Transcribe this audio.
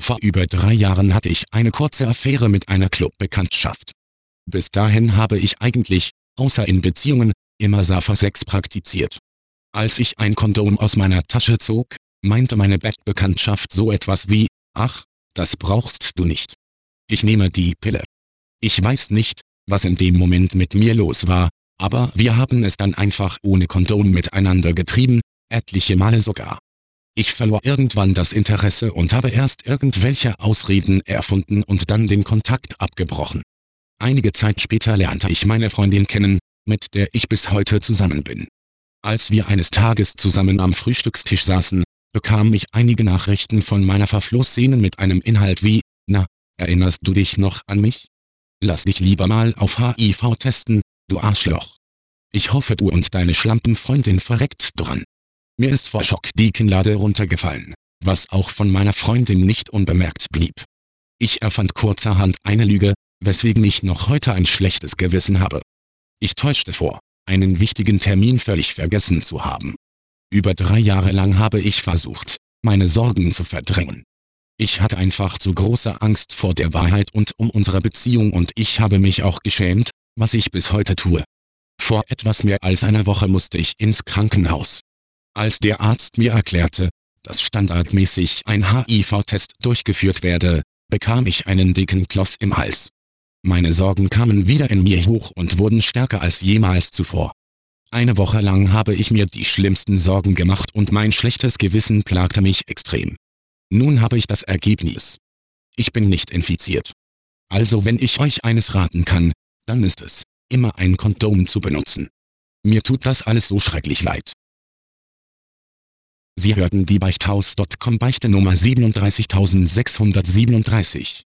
Vor über 3 Jahren hatte ich eine kurze Affäre mit einer Clubbekanntschaft. Bis dahin habe ich eigentlich, außer in Beziehungen, immer Safer-Sex praktiziert. Als ich ein Kondom aus meiner Tasche zog, meinte meine Bettbekanntschaft so etwas wie: »Ach, das brauchst du nicht. Ich nehme die Pille.« Ich weiß nicht, was in dem Moment mit mir los war, aber wir haben es dann einfach ohne Kondom miteinander getrieben, etliche Male sogar. Ich verlor irgendwann das Interesse und habe erst irgendwelche Ausreden erfunden und dann den Kontakt abgebrochen. Einige Zeit später lernte ich meine Freundin kennen, mit der ich bis heute zusammen bin. Als wir eines Tages zusammen am Frühstückstisch saßen, bekam ich einige Nachrichten von meiner Verflossenen mit einem Inhalt wie: »Na, erinnerst du dich noch an mich? Lass dich lieber mal auf HIV testen, du Arschloch. Ich hoffe, du und deine Schlampenfreundin verreckt dran.« Mir ist vor Schock die Kinnlade runtergefallen, was auch von meiner Freundin nicht unbemerkt blieb. Ich erfand kurzerhand eine Lüge, weswegen ich noch heute ein schlechtes Gewissen habe. Ich täuschte vor, einen wichtigen Termin völlig vergessen zu haben. Über 3 Jahre lang habe ich versucht, meine Sorgen zu verdrängen. Ich hatte einfach zu große Angst vor der Wahrheit und um unsere Beziehung und ich habe mich auch geschämt, was ich bis heute tue. Vor etwas mehr als einer Woche musste ich ins Krankenhaus. Als der Arzt mir erklärte, dass standardmäßig ein HIV-Test durchgeführt werde, bekam ich einen dicken Kloß im Hals. Meine Sorgen kamen wieder in mir hoch und wurden stärker als jemals zuvor. Eine Woche lang habe ich mir die schlimmsten Sorgen gemacht und mein schlechtes Gewissen plagte mich extrem. Nun habe ich das Ergebnis. Ich bin nicht infiziert. Also wenn ich euch eines raten kann, dann ist es, immer ein Kondom zu benutzen. Mir tut das alles so schrecklich leid. Sie hörten die Beichthaus.com Beichte Nummer 37637.